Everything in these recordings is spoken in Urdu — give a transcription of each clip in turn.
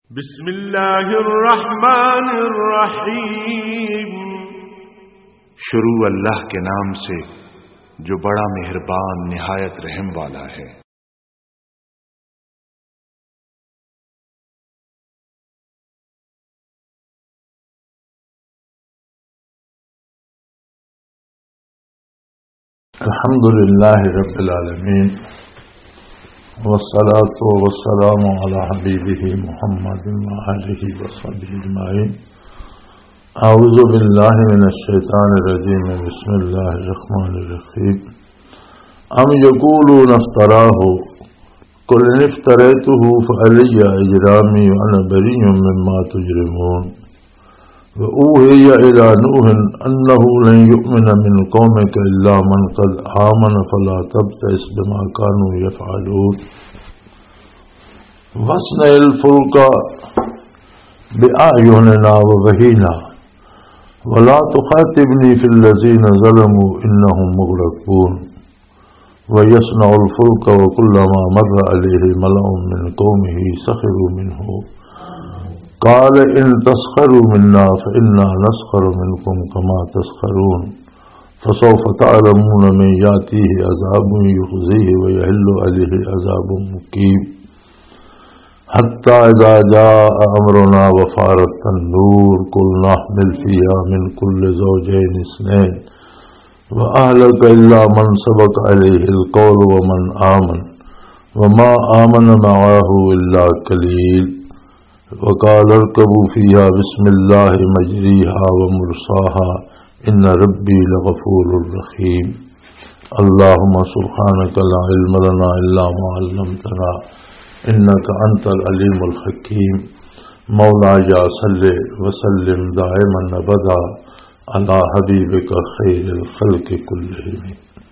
بسم اللہ الرحمن الرحیم۔ شروع اللہ کے نام سے جو بڑا مہربان نہایت رحم والا ہے۔ الحمدللہ رب العالمین والصلاة والسلام علی حبیبہ محمد وآلہ وصحبہ اجمعین۔ اعوذ باللہ من الشیطان الرجیم، بسم اللہ الرحمن الرحیم۔ ام یقولون افتراہ قل ان افتریتہ فعلی اجرامی وانا بریء مما تجرمون۔ وأوحي إلى نوح أنه لن يؤمن من قومك إلا من قد آمن فلا تبتئس بما كانوا يفعلون۔ واصنع الفلك بأعيننا ووحينا ولا تخاطبني في الذين ظلموا إنهم مغرقون۔ ويصنع الفلك وكلما مر عليه ملأ من قومه سخروا منه قال ان تسخروا منا فإنا نسخر منكم كما تسخرون۔ فسوف تعلمون من يأتيه عذاب يخزيه ويحل عليه عذاب مقيم۔ حتى إذا جاء أمرنا وفارت النور قلنا احمل فيها من كل زوجين اثنين وأهلك إلا من سبق عليه القول ومن آمن وما آمن معه إلا قليل۔ وقال اركبوا فيها بسم الله مجريها ومرساها إن ربي لغفور رحيم۔ اللهم سبحانك لا علم لنا إلا ما علمتنا إنك أنت العليم الحكيم۔ مولاي صل وسلم دائما أبدا على حبيبك خير الخلق كلهم۔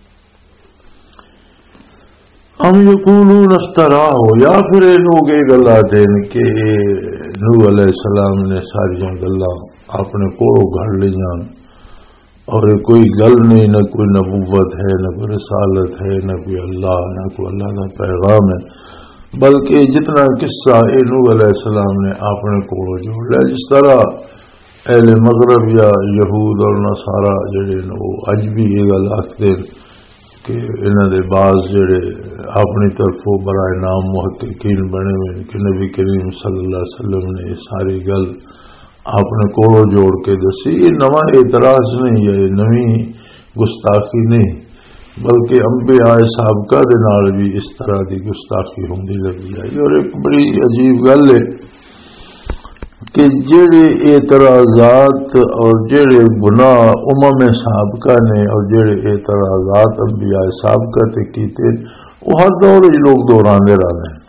ہم یقولون افتراہ، یا پھر لوگ یہ گلا دین کہ نوح علیہ السلام نے ساری گلا اپنے کوڑوں گھڑ لیاں اور کوئی گل نہیں، نہ کوئی نبوت ہے، نہ کوئی رسالت ہے، نہ کوئی اللہ، نہ کوئی اللہ کا پیغام ہے، بلکہ جتنا قصہ نوح علیہ السلام نے اپنے کوڑوں جوڑ لیا۔ جس طرح اہل مغرب یا یہود اور نصارا جڑے وہ اج بھی یہ گل آختے کہ انہوں نے بعض جڑے اپنی طرف برائے نام محققین بنے ہوئے کہ نبی کریم صلی اللہ علیہ وسلم نے یہ ساری گل اپنے کوڑوں جوڑ کے دسی۔ یہ نواں اعتراض نہیں ہے، یہ نویں گستاخی نہیں، بلکہ انبیاء سابقہ دے نال بھی اس طرح دی گستاخی ہوندی لگی ہے۔ اور ایک بڑی عجیب گل ہے کہ جڑے اعتراضات اور جڑے گناہ سابقہ نے اور جڑے اعتراضات انبیاء سابقہ تے کیتے وہ ہر دور لوگ دہراندے رہتے ہیں۔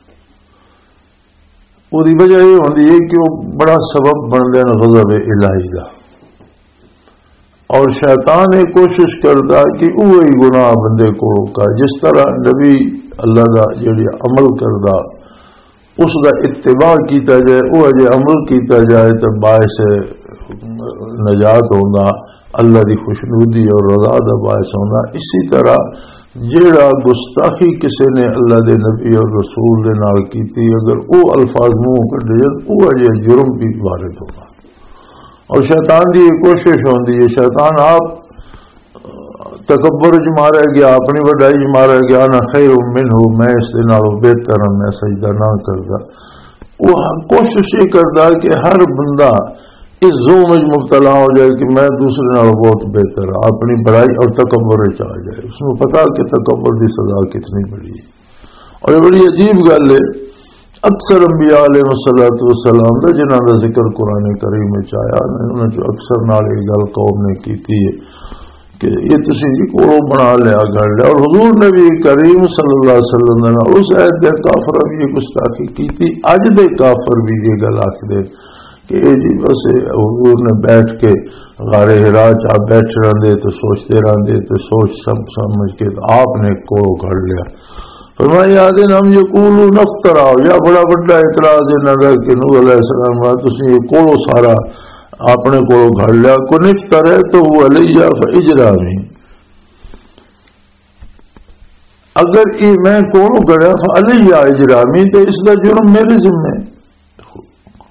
وہی وجہ یہ ہوندی ہے کہ وہ بڑا سبب بن دین غضب الہی دا، اور شیطان یہ کوشش کرتا کہ وہی گناہ بندے کو روکا، جس طرح نبی اللہ دا جڑی عمل کردا اس دا اتباع کیتا جائے، وہ اجے عمل کیتا جائے تو باعث نجات ہونا، اللہ دی خوشنودی اور رضا دا باعث ہونا۔ اسی طرح جیڑا گستاخی کسی نے اللہ دے نبی اور رسول دے نال کیتی، اگر وہ الفاظ منہ کڈے جائے وہ اجے جرم بھی وارد ہوگا۔ اور شیطان دی یہ کوشش ہوندی ہے، شیطان آپ تکبر مارا گیا، اپنی وڈائی مارا گیا، انا خیر منہ، میں اس دے نالوں بہتر ہوں، میں سجدہ نہ کرتا۔ وہ کوشش یہ کرتا کہ ہر بندہ اس ظلم میں مبتلا ہو جائے کہ میں دوسرے نالوں بہت بہتر ہوں، اپنی بڑائی اور تکبر آ جائے۔ اس میں پتا کہ تکبر کی سزا کتنی بڑی ہے۔ اور یہ بڑی عجیب گل ہے، اکثر انبیاء علیہ الصلوۃ والسلام دا جنہاں دا ذکر قرآن کریم میں آیا، انہوں نے اکثر نال یہ گل قوم نے کیتی ہے کہ یہ تسی جی کوڑوں بنا لیا گھڑ لیا، اور حضور نبی کریم صلی اللہ علیہ وسلم نے اس عہد دے کافر بھی یہ گستاخی کی تھی، اج دے کافر بھی یہ گل آخدے کہ اے جی بس حضور نے بیٹھ کے غار حرا آپ بیٹھے رہندے تو سوچتے رہندے تو سوچ سب سمجھ کے آپ نے کوڑوں گھڑ لیا۔ فرمایا دن ہم یقولون افتراء، یا بڑا بڑا اعتراض انہاں دا کہ نوح علیہ السلام تسی یہ کوڑوں سارا اپنے کو گھڑ لیا، کو نفترے تو وہ علیہ فاجرامی، اگر میں کونوں گھڑیا فعلیہ اجرامی تو اس کا جرم میرے ذمہ۔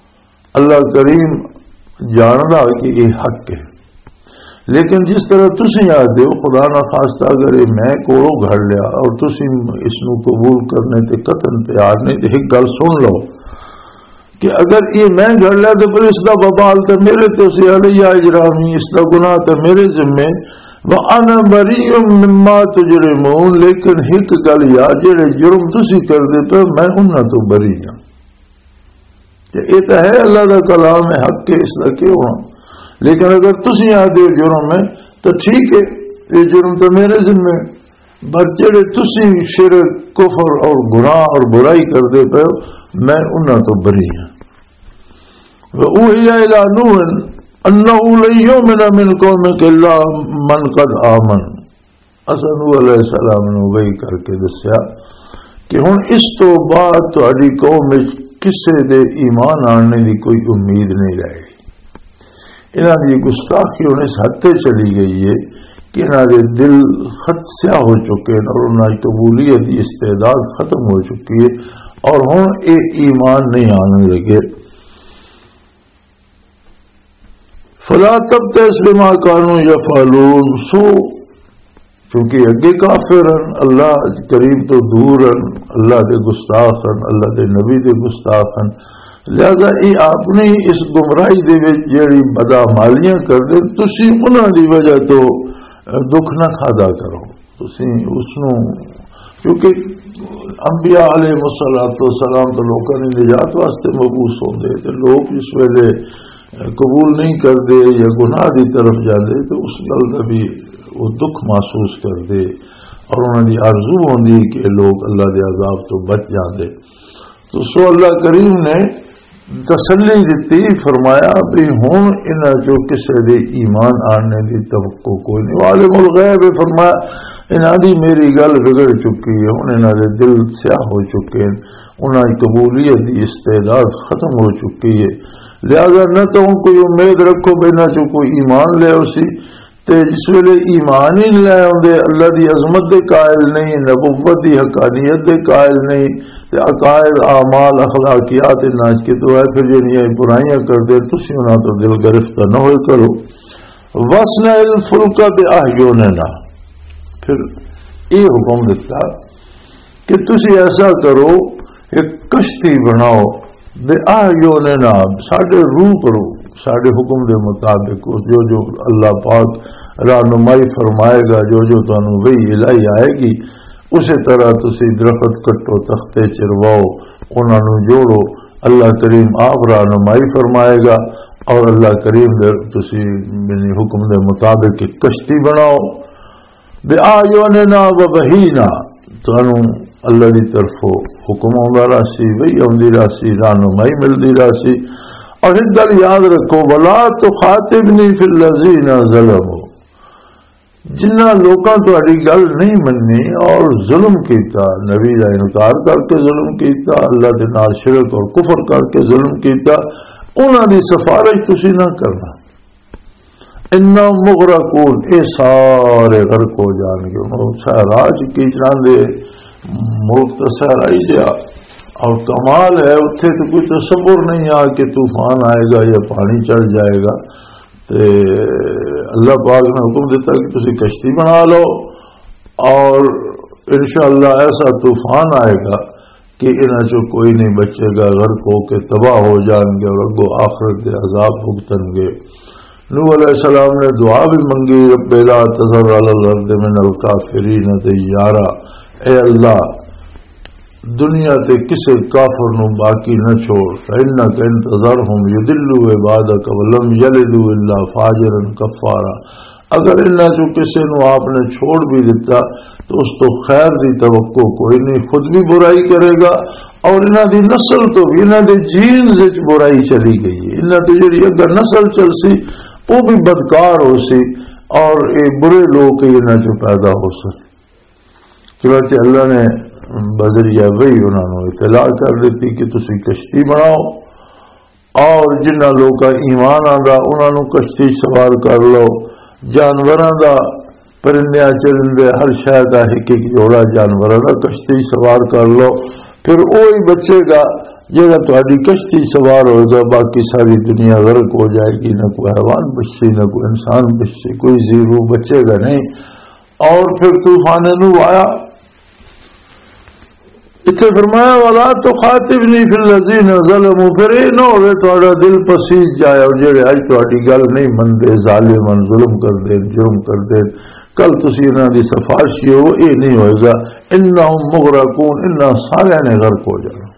اللہ کریم جاندا کہ یہ حق ہے، لیکن جس طرح تسی آدھے ہو خدا نہ خواستہ اگر یہ میں کوڑو گھڑ لیا اور تسی اس نو قبول کرنے تے قطن تیار نہیں، تے ایک گل سن لو کہ اگر یہ میں گھڑ لیا تو پھر اس کا ببال تو میرے تو سی علیہ اجرامی، اس کا گناہ تو میرے ذمے، وَأَنَا بَرِيٌّ مِّمَّا تُجْرِمُونَ، لیکن ایک گل یا جڑے جرم تسی کر دے پہ میں انہاں تو بری ہوں۔ یہ تو ہے اللہ کا کلام ہے، حق ہے، اس کا کیوں ہونا، لیکن اگر تسی آدھے جرم ہے تو ٹھیک ہے، یہ جرم تو میرے ذمے، بس جڑے تسی شرک کفر اور گناہ اور برائی کر دے پہ میں انہاں تو بری ہوں۔ وَأُوحِيَ إِلَىٰ نُوحٍ أَنَّهُ لَن يُؤْمِنَ مِن قَوْمِكَ إِلَّا مَن قَدْ آمَنَ۔ نوح علیہ السلام نے وہی کر کے دسیا کہ ہن اس تو بعد تہاڈی قوم وچ کسے دے ایمان آنے دی کوئی امید نہیں رہے گی۔ انہاں دی گستاخی ہن اس حد تے چلی گئی ہے کہ انہاں دے دل خط سیاہ ہو چکے ہیں اور انہاں کی قبولیت کی استعداد ختم ہو چکی ہے اور ہن اے ایمان نہیں آنے لگے۔ فلا تبتئس بما كانوا يفعلون، سو کیونکہ اگے کافر ہیں، اللہ کریم تو دور ہیں، اللہ دے گستاخ ہیں، اللہ دے نبی دے گستاخ ہیں، لہذا یہ اپنی اس گمراہی دے وچ جڑی بدعمالیاں کر دے تسی انہاں دی وجہ تو دکھ نہ کھادا کرو، تسی اس نو، کیونکہ انبیاء علیہ السلام تو لوگوں نے نجات واسطے مبعوث ہوندے تے لوگ اس ویلے قبول نہیں کر دے یا گناہ دی طرف جاندے تو اس گل کا بھی وہ دکھ محسوس کر دے اور انہوں نے آرزو ہوندی کہ لوگ اللہ دے عذاب تو بچ جاندے۔ تو سو اللہ کریم نے تسلی دیتی، فرمایا بھی ہوں انہاں جو کسے دے ایمان آنے دی توقع کوئی نہیں، عالم الغیب، فرمایا انہاں دی میری گل بگڑ چکی ہے، ہوں انہاں دے دل سیاہ ہو چکے ہیں، انہاں کی قبولیت دی استعداد ختم ہو چکی ہے، لہذا نہ تو کوئی امید رکھو بے نہ جو کوئی ایمان لے اسی تے جس ویلے ایمان ہی لے آندے اللہ دی عظمت دے قائل نہیں، نبوت دی حقانیت دے قائل نہیں تے عقائد اعمال اخلاقیات ناچ کے تو ہے پھر جنہیں برائیاں کر دے تسی انہاں تو دل گرفتہ نہ ہوئے کرو۔ وَاصْنَعِ الْفُلْكَ بِأَعْيُنِنَا، پھر یہ حکم دیتا کہ تسی ایسا کرو ایک کشتی بناؤ بِأَعْيُنِنَا، ساڈے روبرو، ساڈے حکم دے مطابق جو جو اللہ پاک رہنمائی فرمائے گا، جو جو تانوں وحی الہی آئے گی اسی طرح تسی درخت کٹو، تختے چرواؤ، انہاں نوں جوڑو، اللہ کریم آپ رہنمائی فرمائے گا اور اللہ کریم دے تسی یعنی حکم دے مطابق ایک کشتی بناؤ۔ بِأَعْيُنِنَا وَوَحْيِنَا، تانوں اللہ دی طرفوں حکم آندا راسی، وہی آندی راسی، رہنمائی ملدی راسی۔ اور ایک گل یاد رکھو، وَلَا تُخَاطِبْنِي فِي الَّذِينَ ظَلَمُوا، جنہاں لوکاں تہاڈی گل نہیں مننی اور ظلم کیتا، نبی دا انکار کر کے ظلم کیتا، اللہ دے نال شرک اور کفر کر کے ظلم کیتا، انہاں دی سفارش تسی نہ کرنا، اِنَّهُمْ مُغْرَقُونَ، اے سارے غرق ہو جان گے۔ سہراج کی چاندے ملک تو سہرا ہی دیا اور کمال ہے اتنے تو کوئی تصور نہیں آ کہ طوفان آئے گا یا پانی چڑھ جائے گا، تے اللہ پاک نے حکم دیتا کہ تسی کشتی بنا لو اور انشاءاللہ ایسا طوفان آئے گا کہ انہاں سے کوئی نہیں بچے گا، غرق ہو کے تباہ ہو جائیں گے اور اگو آخرت کے عذاب بھگتن گے۔ نوح علیہ السلام نے دعا بھی منگی، رب لا تذر علی الارض من الکافرین دیارا، اے اللہ دنیا تے کسے کافر نو باقی نہ چھوڑ، فإنک ان تذرہم یضلوا عبادک ولم یلدوا الا فاجرا کفارا، اگر انہاں جو کسے نو آپ نے چھوڑ بھی دیتا تو اس تو خیر دی توقع کوئی نہیں، خود بھی برائی کرے گا اور انہاں دی نسل تو بھی انہاں دے جینز وچ برائی چلی گئی ہے، انہاں تے جڑی اگر نسل چل سی وہ بھی بدکار ہو سی اور یہ برے لوگ انہاں جو پیدا ہو سکے۔ چنانچہ اللہ نے بذریعہ وہی انہوں نے اطلاع کر دیتی کہ تسی کشتی بناؤ اور جنہ لوگ کا ایمان آندا انہوں نے کشتی سوار کر لو، جانوراں دا پرندیاں چرندے ہر شے دا ایک ایک جوڑا جانوراں دا کشتی سوار کر لو، پھر وہی بچے گا جہاں تہاڈی کشتی سوار ہو جائے باقی ساری دنیا غرق ہو جائے گی، نہ کوئی حیوان بچے نہ کوئی انسان بچے، کوئی زیرو بچے گا نہیں۔ اور پھر طوفان نوح آیا، اتنے فرمایا وَلَا تُخَاطِبْنِي فِي الَّذِينَ ظَلَمُوا، پھر یہ نہ ہوئے تہاڈا دل پسیج جائے اور جڑے اج تہاڈی گل نہیں مندے، ظالمن ظلم کر دے، جرم کر دے، کل تسی انہاں دی سفارشی ہو، یہ نہیں ہوئے گا، انہم مغرقون، انہاں سارے نے غرق ہو جانا۔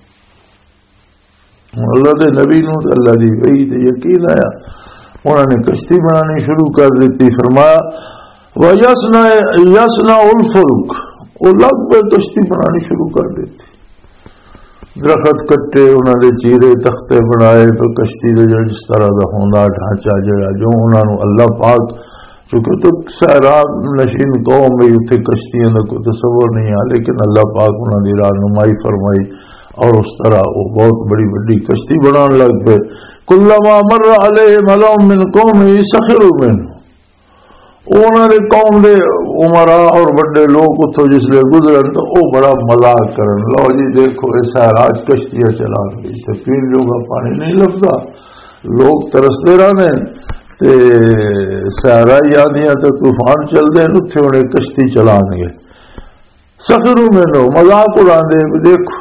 اللہ دے نبی نو اللہ دی وحی تے یقین آیا، انہوں نے کشتی بنانی شروع کر دیتی۔ فرمایا وَيَصْنَعُ الْفُلْكَ، وہ لگ پہ کشتی بنانی شروع کر دیتی، درخت کٹے، انہوں نے چیرے تختے بنائے، تو کشتی دے جس طرح دا ہوندا ڈھانچہ جڑا جو انہوں نے اللہ پاک، چونکہ تو صحرا نشین قوم میں اتنے کشتیاں کا کوئی تصور نہیں ہے، لیکن اللہ پاک انہوں نے رہنمائی فرمائی اور اس طرح وہ بہت بڑی بڑی کشتی بنان لگ پے۔ کلما مر علیہ ملأ من قومہ سخروا منہ، انہوں نے قوم دے عمراء اور بڑے لوگ اتوں جس لئے گزرن تو وہ بڑا مذاق کرن، لو جی دیکھو ایسا راج کشتیاں چلان گئی تے پین لوگا پانی نہیں لفظا، لوگ ترستے رہنے تے سہرائی آدیاں تے طوفان چل دے اتنے انہیں کشتی چلان گے، سخروا منہ مذاق اڑان دے، دیکھو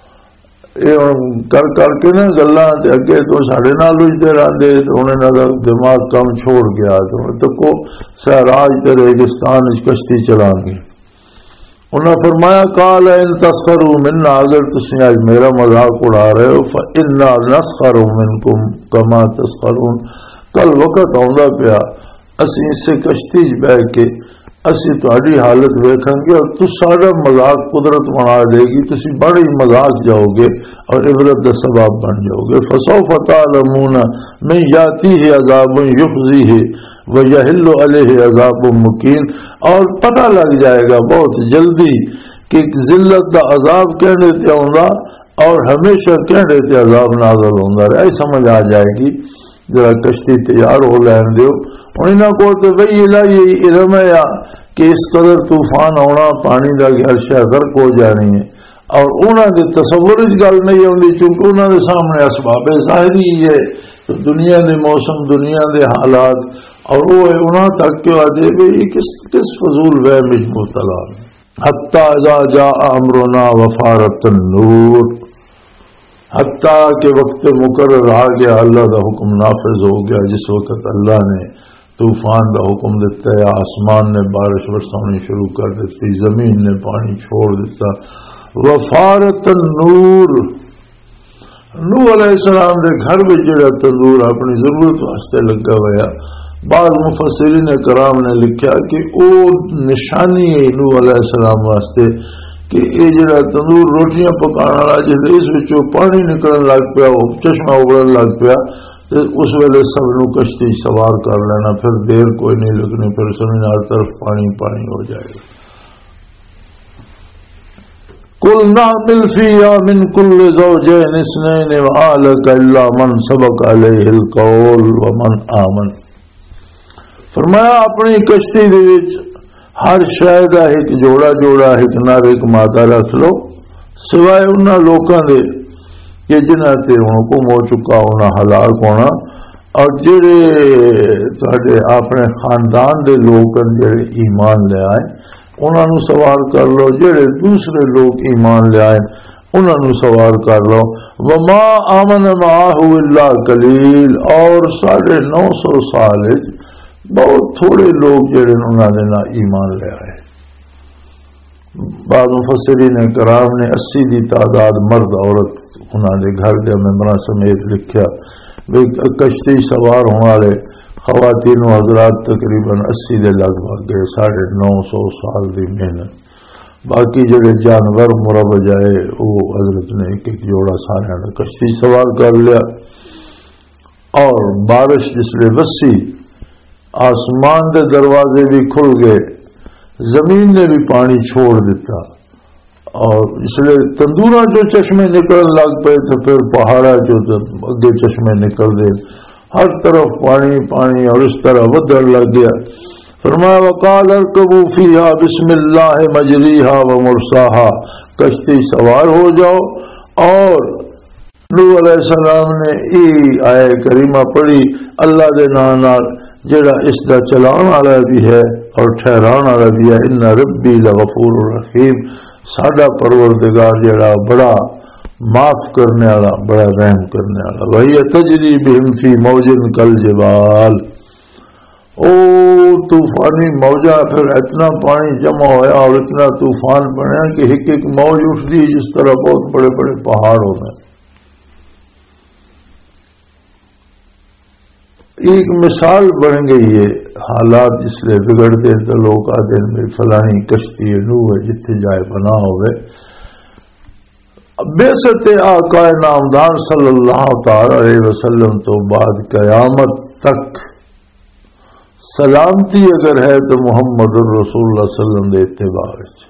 کر کر کے نا گلاں تے اگے تو ساڈے نال لجدے رہندے تے انہاں دا دماغ کم چھوڑ گیا تو کو صحراء تے ریگستان وچ کشتی چلان گے۔ انہاں فرمایا قال ان تسخروا منا، اگر تسی اج میرا مذاق اڑا رہے ہو فانا نسخر منکم کما تسخرون، کل وقت آندا پیا اسی اس سے کشتی وچ بیٹھ کے اسی تہاڈی حالت ویکھاں گے اور تو سارا مذاق قدرت بنا دے گی، تسی بڑے مذاق جاؤ گے اور عبرت دا سبب بن جاؤ گے۔ فسوف تعلمون من یاتیہ عذاب یخزیہ ویحل علیہ عذاب مقیم، اور پتہ لگ جائے گا بہت جلدی کہ ذلت دا عذاب کہنے تے آندا اور ہمیشہ کہنے تے عذاب نازل ہوندا رہے، سمجھ آ جائے گی۔ ذرا کشتی تیار ہو لین دیو، انہاں کو تو وہی الہی علم ہے کہ اس قدر طوفان آنا پانی دا گھر شہ غرق ہو جانی ہے، اور انہاں دے تصور وچ گل نہیں آندی کیونکہ انہاں دے سامنے اسباب ظاہری ہے تو دنیا دے موسم، دنیا دے حالات، اور وہ انہاں تک کہ آدھے بھی کس فضول وہم وچ مبتلا حتی اذا جاء امرنا وفارت النور، حتیٰ کہ وقت مقرر آ گیا، اللہ کا حکم نافذ ہو گیا، جس وقت اللہ نے طوفان کا حکم دیتا ہے، آسمان نے بارش برسانی شروع کر دیتی، زمین نے پانی چھوڑ دیتا، وفارت النور، نوح علیہ السلام کے گھر میں جڑا تندور اپنی ضرورت واسطے لگا ہوا، بعض مفسرین کرام نے لکھا کہ وہ نشانی ہے نوح علیہ السلام واسطے کہ یہ جڑا تندور روٹیاں پکانا والا جس اس وچوں پانی نکلن لگ پیا، وہ چشمہ ابلن لگ پیا، اس ویلے سب نو کشتی سوار کر لینا، پھر دیر کوئی نہیں لگنی، پھر سمجھ ہر طرف پانی پانی ہو جائے گا۔ قل نحمل فيها من كل زوجين اثنين وأهلك إلا من سبق عليه القول ومن آمن، فرمایا اپنی کشتی دے وچ ہر شے دا ایک جوڑا جوڑا ایک نر ایک مادہ رکھ لو، سوائے انہاں لوکاں دے کہ جنہاں تے حکم ہو چکا ہونا ہلاک ہونا، اور جڑے تہاڈے اپنے خاندان دے لوگ جڑے ایمان لے آئے انہاں نو سوار کر لو، جڑے دوسرے لوگ ایمان لے آئے انہاں نو سوار کر لو۔ وما آمن معه الا قلیل، اور 950 سال بہت تھوڑے لوگ جڑے انہوں نے ایمان لے آئے۔ بعض مفسرین کرام نے 80 کی تعداد مرد عورت انہوں نے گھر کے ممبراں سمیت لکھا، کشتی سوار ہونے والے خواتین و حضرات تقریباً 80 کے لگ بھگ گئے، 950 سال کی محنت، باقی جڑے جانور مرب جائے وہ حضرت نے ایک ایک جوڑا سارے نے کشتی سوار کر لیا، اور بارش جس لئے وسیع، آسمان دے دروازے بھی کھل گئے، زمین نے بھی پانی چھوڑ دیتا، اور اس لیے تندوراں جو چشمے نکل لگ پے تو پھر پہاڑا جو اگے چشمے نکل گئے، ہر طرف پانی پانی، اور اس طرح ودھن لگ گیا۔ فرمایا وقال ارکبوا فیہا بسم اللہ مجریہا ومرساہا، کشتی سوار ہو جاؤ اور نوح علیہ السلام نے یہ آئے کریمہ پڑھی اللہ دے نام نال جڑا اس دا چلان والا بھی ہے اور ٹھہران والا بھی ہے. ان ربی لغفور رحیم، ساڈا پروردگار جڑا بڑا معاف کرنے والا، بڑا رحم کرنے والا. وہی تجری بہم فی موج کالجبال، او طوفانی موجہ، پھر اتنا پانی جمع ہویا اور اتنا طوفان بنیا کہ ایک ایک موج اٹھتی جس طرح بہت بڑے بڑے پہاڑ ہو گئے. ایک مثال بن گئی ہے. حالات اس لیے بگڑتے ہیں تو لوگ آتے ہیں میں فلانی کشتی نوح ہے جتنے جائے بنا ہوئے. بعثت آقا نامدار صلی اللہ تعالی علیہ وسلم تو بعد قیامت تک سلامتی اگر ہے تو محمد رسول اللہ صلی اللہ علیہ وسلم دے اتباع وچ.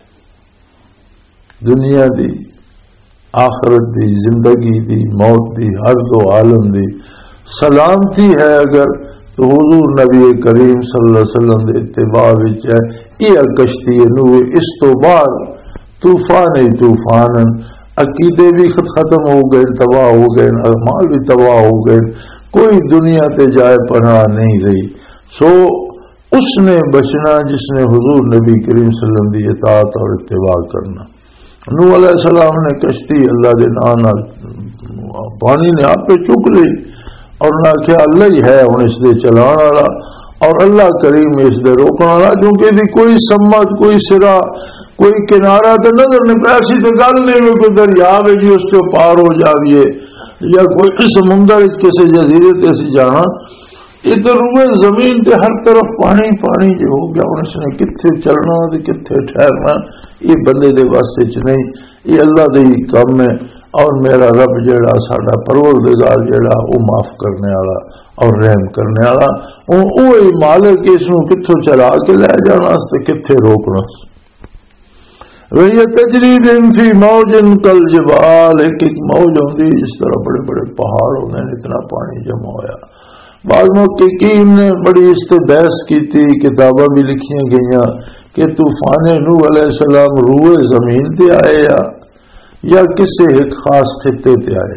دنیا دی، آخرت دی، زندگی دی، موت دی، ہر دو عالم دی سلامتی ہے اگر تو حضور نبی کریم صلی اللہ علیہ وسلم دے اتباع وچ ہے. یہ کشتی نوح، اس تو بعد طوفان ہی طوفان، عقیدے بھی ختم ہو گئے، تباہ ہو گئے، اعمال بھی تباہ ہو گئے، کوئی دنیا تے جائے پناہ نہیں رہی. سو اس نے بچنا جس نے حضور نبی کریم صلی اللہ علیہ وسلم کی اطاعت اور اتباع کرنا. نوح علیہ السلام نے کشتی اللہ کے نام پانی نے آپ پہ چک لی اور نہ کیا اللہ ہی ہے ہوں اس دے چلان والا اور اللہ کریم اس دے روکنے والا، کیونکہ دی کوئی سمت، کوئی سرا، کوئی کنارہ تو نظر نہیں پہ. ایسی تو گل نہیں ہوئی کوئی دریا ہے جی اس کو پار ہو جائیے یا کوئی سمندر کسی جزیرے تے سی جانا. ادھر روئے زمین تے ہر طرف پانی پانی جو ہو گیا. ہوں اس نے کتنے چلنا تے کتنے ٹھہرنا یہ بندے دے واسطے چ نہیں، یہ اللہ دے ہی کام ہے. اور میرا رب جڑا ساڈا پروردگار جڑا وہ معاف کرنے والا اور رحم کرنے والا، وہی مالک اس نو کتھوں چلا کے لے جانا تے کتھے روکنا. وہی تجریب فی موج کالجبال، ایک ایک موج ہوندی جس طرح بڑے بڑے پہاڑ ہوندے، اتنا پانی جمع ہویا. بعض محققین نے بڑی اس سے بحث کی تھی، کتاباں بھی لکھی گئیاں کہ طوفان نوح علیہ السلام روئے زمین تے آئے یا کسی ایک خاص خطے تے آئے.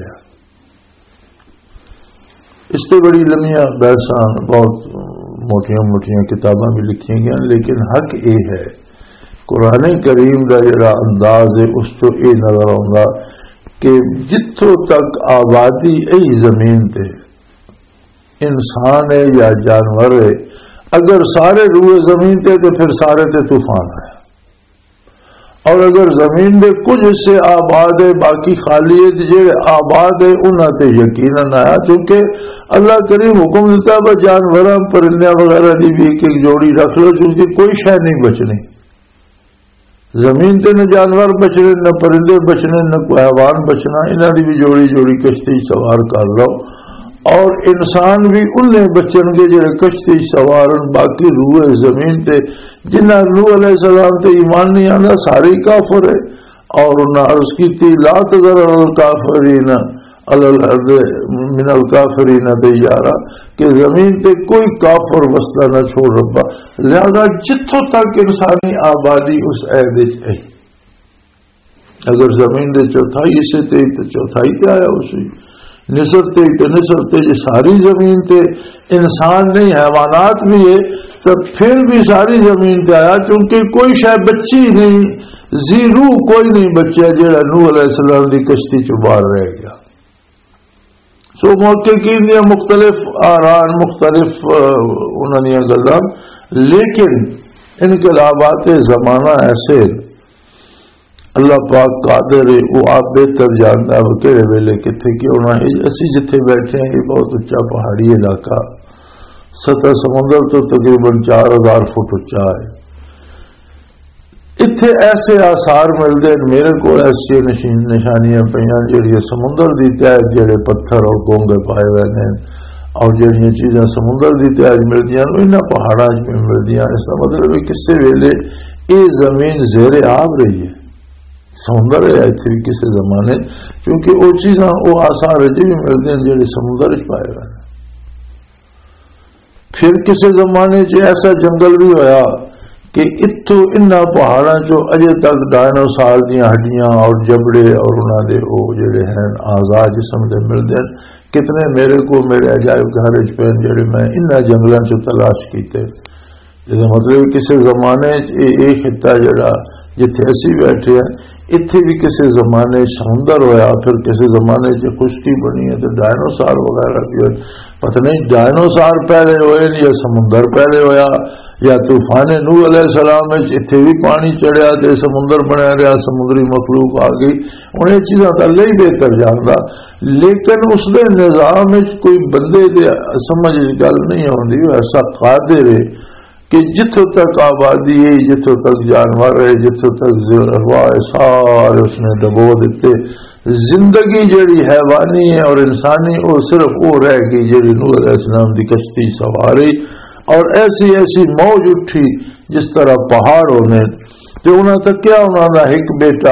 اس سے بڑی لمیاں بحثاں بہت موٹیاں موٹیاں کتاباں بھی لکھی گئی، لیکن حق یہ ہے قرآن کریم کا جڑا انداز ہے اس تو یہ نظر آؤں گا کہ جتوں تک آبادی ای زمین تے انسان ہے یا جانور ہے، اگر سارے روئے زمین تے تو پھر سارے تے طوفان ہے. اور اگر زمین دے کچھ حصے آباد ہے باقی خالی ہے، جڑے آباد ہے انہاں تے یقیناً آیا، کیونکہ اللہ کریم حکم دیتا ہے جانوراں پرندیاں وغیرہ دی بھی ایک ایک جوڑی رکھ لو، کیونکہ کوئی شے نہیں بچنی. زمین تے نہ جانور بچنے، نہ پرندے بچنے، نہ کوئی حیوان بچنا، انہاں دی بھی جوڑی جوڑی کشتی سوار کر لو. اور انسان بھی انہیں بچن گے جڑے کشتی سوارن. باقی روئے زمین تے جنہ نوح علیہ السلام تے ایمان نہیں آنا سارے کافر ہے. اور انہیں عرض کی تھی لا تذر الکافرین علی الارض من الکافرین دیارا، کہ زمین تے کوئی کافر وسطہ نہ چھوڑ ربا. لہذا جتوں تک انسانی آبادی اس عہد ہے، اگر زمین دے چوتھائی سے تے چوتھائی تے آیا اسی نصف تے نصف تے، یہ ساری زمین تے انسان نہیں حیوانات بھی ہے تو پھر بھی ساری زمین تے آیا، کیونکہ کوئی شاید بچی نہیں، زیرو کوئی نہیں بچیا جڑا نوح علیہ السلام دی کشتی چ باہر رہ گیا. سو محققین دیا مختلف آران، مختلف انہوں نے گلاں، لیکن انقلابات زمانہ ایسے اللہ پاک قادر ہے، وہ آپ بہتر جانتا ہے کہڑے ویلے کتنے کی ہونا ہے. اسی جتنے بیٹھے ہیں یہ بہت اچا پہاڑی علاقہ، سطح سمندر تو تقریباً 4000 فٹ اچا ہے. اتنے ایسے آثار ملتے ہیں میرے کو، ایسی نشانیاں پہ جہاں سمندر کی تہذ جڑے پتھر اور گونگے پائے ہوئے ہیں اور جہاں چیزاں سمندر کی تہذ ملتی ہیں انہوں پہاڑوں میں ملتی ہیں. اس کا مطلب ہے کسی ویلے یہ زمین زیر آب رہی ہے، سمندر ہے اتنے بھی کسی زمانے، کیونکہ وہ چیزاں وہ آثار اجے بھی ملتے ہیں جہاں سمندر پائے ہوئے ہیں. پھر کسی زمانے ایسا جنگل بھی ہویا کہ اتو انہاں پہاڑاں چو اجے تک ڈائنوسار دیاں ہڈیاں اور جبڑے اور انہاں دے او جڑے ہیں اعضاء جسم دے ملدے ہیں، کتنے میرے کو میرے عجائب گھر وچ پے جڑے میں انہاں جنگلاں چ تلاش کیتے. جس مطلب کسی زمانے ایک خطہ جڑا جتھے اسی بیٹھے ہیں اتنے بھی کسی زمانے سمندر ہویا، پھر کسی زمانے خشکی بنی ہے تو ڈائنوسار وغیرہ بھی ہوئے. پتہ نہیں ڈائنوسار پہلے ہوئے یا سمندر پہلے ہویا یا طوفان نوح علیہ السلام اتنے بھی پانی چڑھیا تو سمندر بنیا رہا، سمندری مخلوق آ گئی. ہوں یہ چیزاں تو اللہ ہی بہتر جانتا، لیکن اس دے نظام کوئی بندے دے سمجھ گل نہیں آتی. ایسا قادر ہے کہ جتوں تک آبادی ہے، جتوں تک جانور ہے، جتوں تک ارواح سارے اس نے دبو دیتے. زندگی جڑی حیوانی ہے اور انسانی وہ صرف وہ رہ گئی جڑی نوح علیہ السلام دی کشتی سواری، اور ایسی ایسی موج اٹھی جس طرح پہاڑ ہونے. تو انہوں تک کیا انہوں نے ایک بیٹا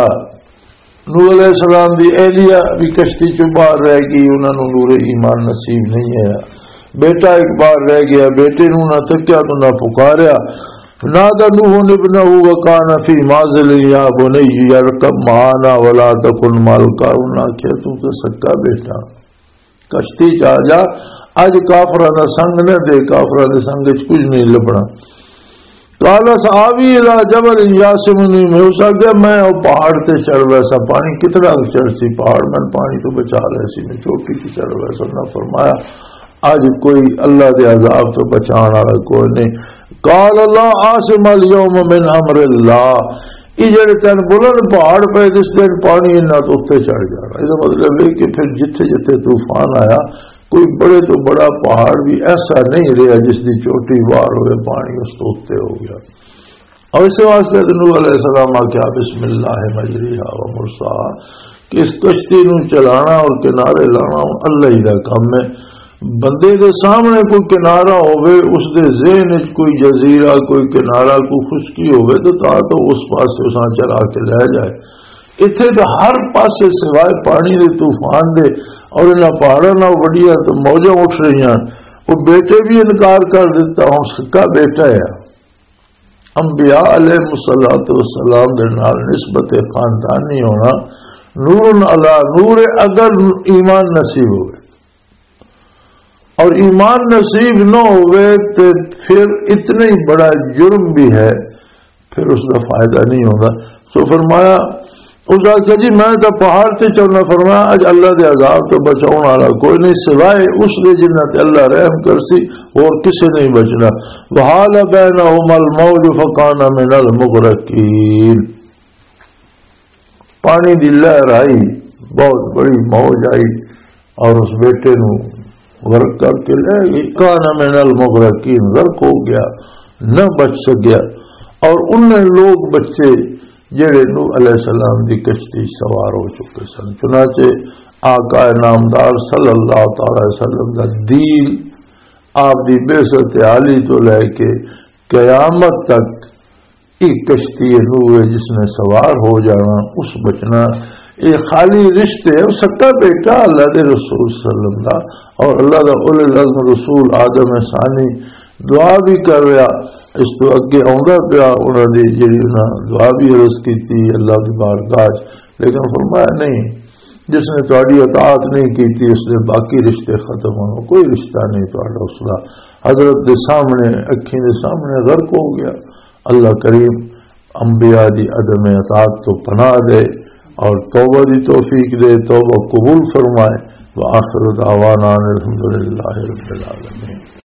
نوح علیہ السلام دی اہلیہ بھی کشتی چ باہر رہ گئی، انہوں نے نور ایمان نصیب نہیں ہے. بیٹا ایک بار رہ گیا، بیٹے نو نہ تکیا تو نہ پکاریا. نادى نوح ابنه وكان في معزل يا بني اركب معنا ولا تكن مع القوم. کہ تو سکا بیٹا کشتی چ آ جا، اج کافراں دا سنگ نہ دے، کافراں دے سنگ وچ کچھ نہیں لبنا. قال سآوي الى جبل يعصمني من الماء. میں او پہاڑ تے چڑھ ویسا پانی کتنا چڑھ سی، پہاڑ میں پانی تو بچا رہے سی، میں چوٹی تے چڑھ ویسا. نہ فرمایا آج کوئی اللہ دے عذاب تو بچان والا کوئی نہیں. قال لا عاصم اليوم من امر اللہ. یہ جڑے تین بلند پہاڑ پہ جس دن پانی انہاں تو اتنے چڑھ جا رہا. اس مطلب ہے کہ پھر جتھے جتھے طوفان آیا کوئی بڑے تو بڑا پہاڑ بھی ایسا نہیں رہا جس کی چوٹی وار ہوئے پانی اس تو اتنے ہو گیا. اور اس واسطے نوح علیہ السلام کیا بسم اللہ مجریہا و مرساہا کہ اس کشتی نو چلانا اور کنارے لانا اللہ ہی دا کام ہے. بندے دے سامنے کوئی کنارہ ہوئے، اس دے ذہن کوئی جزیرہ کوئی کنارہ کوئی خشکی ہوئے تو اس پاس اساں چلا کے لے جائے. اتنے تو ہر پاسے سوائے پانی دے طوفان دے اور انہاں پہاڑاں نال وڈیاں تو موجاں اٹھ رہی ہیں. وہ بیٹے بھی انکار کر دیتا ہوں سکا بیٹا ہے. انبیاء علیہ الصلوۃ والسلام دے نال نسبت خاندانی ہونا نور علی نور. اگر ایمان نصیب ہوئے اور ایمان نصیب نہ ہوئے تو پھر اتنا ہی بڑا جرم بھی ہے، پھر اس کا فائدہ نہیں ہوگا. تو فرمایا اس کا جی میں تو پہاڑ سے چڑھنا. فرمایا اج اللہ دے عذاب تو بچاؤ والا کوئی نہیں سوائے اس دے جنہ تے اللہ رحم کرسی اور کسی نہیں بچنا. وحال بینہما الموج فکان من المغرقین. پانی دی لہر آئی، بہت بڑی موج آئی اور اس بیٹے نو غرق کر کے لے گئی. کان من المغرقین، غرق ہو گیا، نہ بچ سکیا. اور انہیں لوگ بچے جڑے نوح علیہ السلام دی کشتی سوار ہو چکے سن. چنانچہ آقا نامدار صلی اللہ تعالی وسلم دا دین آپ دی بعثت عالی تو لے کے قیامت تک ایک کشتی نوح جس نے سوار ہو جانا اس بچنا یہ خالی رشتے ہے. سکا بیٹا اللہ دے رسول صلی اللہ علیہ وسلم اور اللہ دا اول العزم رسول آدم ثانی دعا بھی کر رہا. اس تو اگے آندا پیا انہوں نے جی دعا بھی عرض کی تھی اللہ کی بارگاہ، لیکن فرمایا نہیں جس نے تہاڈی اطاعت نہیں کی تھی اس نے باقی رشتے ختم ہونا، کوئی رشتہ نہیں تہاڈا اس دا. حضرت دے سامنے اکھیں دے سامنے غرق ہو گیا. اللہ کریم انبیاء دی عدم اطاعت تو پناہ دے اور توبہ دی توفیق دے، توبہ قبول فرمائے. وآخر دعوانا الحمدللہ رب العالمین.